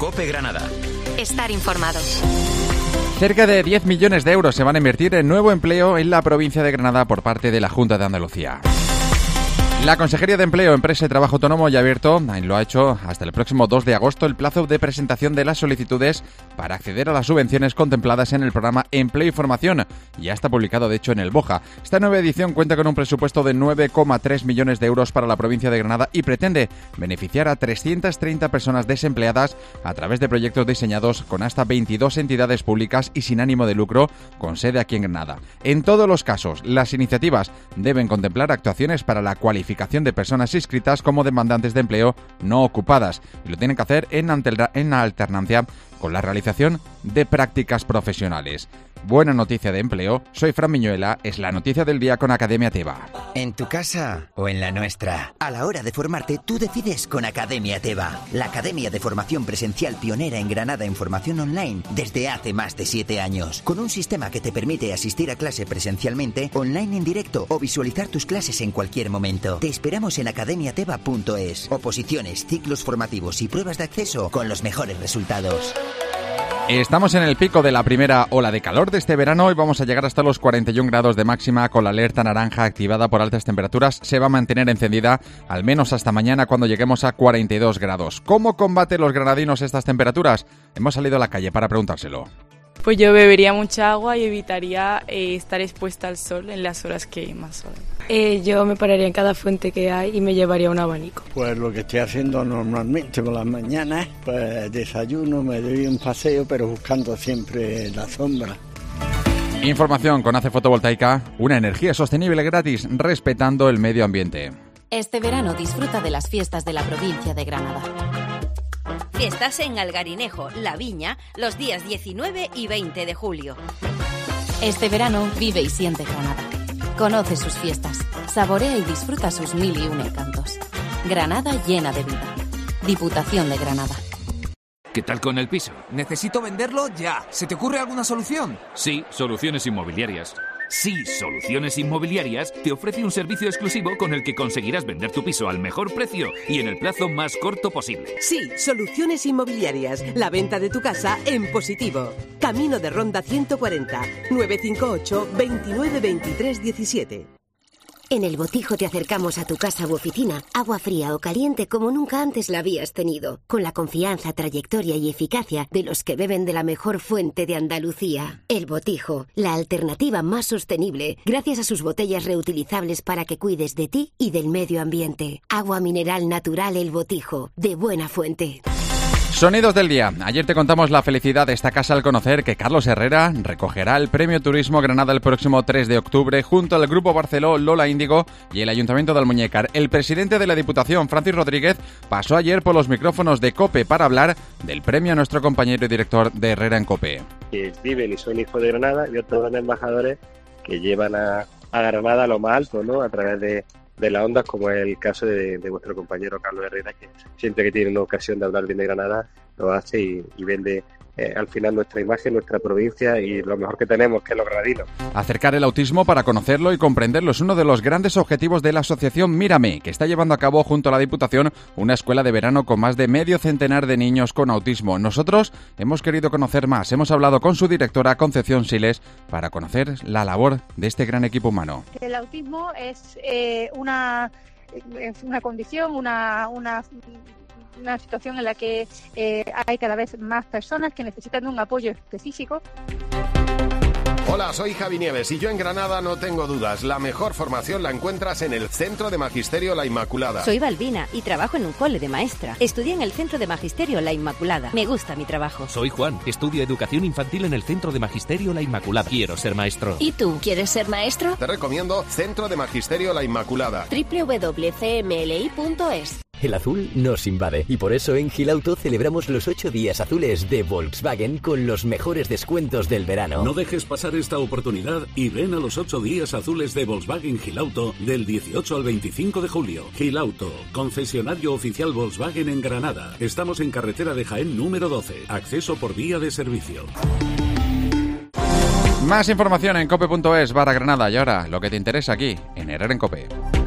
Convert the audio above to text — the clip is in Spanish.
COPE Granada. Estar informados. Cerca de 10 millones de euros se van a invertir en nuevo empleo en la provincia de Granada por parte de la Junta de Andalucía. La Consejería de Empleo, Empresa y Trabajo Autónomo ya ha abierto, lo ha hecho hasta el próximo 2 de agosto, el plazo de presentación de las solicitudes para acceder a las subvenciones contempladas en el programa Empleo y Formación. Ya está publicado, de hecho, en el BOJA. Esta nueva edición cuenta con un presupuesto de 9,3 millones de euros para la provincia de Granada y pretende beneficiar a 330 personas desempleadas a través de proyectos diseñados con hasta 22 entidades públicas y sin ánimo de lucro, con sede aquí en Granada. En todos los casos, las iniciativas deben contemplar actuaciones para la cualificación de personas inscritas como demandantes de empleo no ocupadas, y lo tienen que hacer en alternancia con la realización de prácticas profesionales. Buena noticia de empleo, soy Fran Miñuela, es la noticia del día con Academia Teba. ¿En tu casa o en la nuestra? A la hora de formarte, tú decides con Academia Teba, la academia de formación presencial pionera en Granada en formación online desde hace más de 7 años, con un sistema que te permite asistir a clase presencialmente, online en directo o visualizar tus clases en cualquier momento. Te esperamos en academiateba.es. Oposiciones, ciclos formativos y pruebas de acceso con los mejores resultados. Estamos en el pico de la primera ola de calor de este verano y vamos a llegar hasta los 41 grados de máxima con la alerta naranja activada por altas temperaturas. Se va a mantener encendida al menos hasta mañana cuando lleguemos a 42 grados. ¿Cómo combaten los granadinos estas temperaturas? Hemos salido a la calle para preguntárselo. Pues yo bebería mucha agua y evitaría estar expuesta al sol en las horas que más sol. Yo me pararía en cada fuente que hay y me llevaría un abanico. Pues lo que estoy haciendo normalmente por las mañanas, pues desayuno, me doy un paseo, pero buscando siempre la sombra. Información con ACE Fotovoltaica, una energía sostenible gratis, respetando el medio ambiente. Este verano disfruta de las fiestas de la provincia de Granada. Fiestas en Algarinejo, La Viña, los días 19 y 20 de julio. Este verano vive y siente Granada. Conoce sus fiestas, saborea y disfruta sus 1001 encantos. Granada llena de vida. Diputación de Granada. ¿Qué tal con el piso? Necesito venderlo ya. ¿Se te ocurre alguna solución? Sí, Soluciones Inmobiliarias. Sí, Soluciones Inmobiliarias te ofrece un servicio exclusivo con el que conseguirás vender tu piso al mejor precio y en el plazo más corto posible. Sí, Soluciones Inmobiliarias, la venta de tu casa en positivo. Camino de Ronda 140, 958 29 23 17. En El Botijo te acercamos a tu casa u oficina, agua fría o caliente como nunca antes la habías tenido, con la confianza, trayectoria y eficacia de los que beben de la mejor fuente de Andalucía. El Botijo, la alternativa más sostenible, gracias a sus botellas reutilizables para que cuides de ti y del medio ambiente. Agua mineral natural El Botijo, de buena fuente. Sonidos del día. Ayer te contamos la felicidad de esta casa al conocer que Carlos Herrera recogerá el Premio Turismo Granada el próximo 3 de octubre junto al Grupo Barceló, Lola Índigo y el Ayuntamiento de Almuñécar. El presidente de la Diputación, Francis Rodríguez, pasó ayer por los micrófonos de COPE para hablar del premio a nuestro compañero y director de Herrera en COPE. Que viven y son hijos de Granada y otros grandes embajadores que llevan a Granada a lo más alto, ¿no? A través de las ondas, como es el caso de vuestro compañero Carlos Herrera, que siempre que tiene una ocasión de hablar bien de Granada, lo hace y vende al final nuestra imagen, nuestra provincia y lo mejor que tenemos, que es los granadinos. Acercar el autismo para conocerlo y comprenderlo es uno de los grandes objetivos de la asociación Mírame, que está llevando a cabo junto a la Diputación una escuela de verano con más de medio centenar de niños con autismo. Nosotros hemos querido conocer más, hemos hablado con su directora Concepción Siles para conocer la labor de este gran equipo humano. El autismo es una condición, una situación en la que hay cada vez más personas que necesitan un apoyo específico. Hola, soy Javi Nieves y yo en Granada no tengo dudas. La mejor formación la encuentras en el Centro de Magisterio La Inmaculada. Soy Balbina y trabajo en un cole de maestra. Estudié en el Centro de Magisterio La Inmaculada. Me gusta mi trabajo. Soy Juan. Estudio Educación Infantil en el Centro de Magisterio La Inmaculada. Quiero ser maestro. ¿Y tú? ¿Quieres ser maestro? Te recomiendo Centro de Magisterio La Inmaculada. www.cmli.es. El azul nos invade y por eso en Gilauto celebramos los 8 días azules de Volkswagen con los mejores descuentos del verano. No dejes pasar esta oportunidad y ven a los 8 días azules de Volkswagen Gilauto del 18 al 25 de julio. Gilauto, concesionario oficial Volkswagen en Granada. Estamos en carretera de Jaén número 12. Acceso por vía de servicio. Más información en cope.es/Granada y ahora lo que te interesa aquí en Herrera en COPE.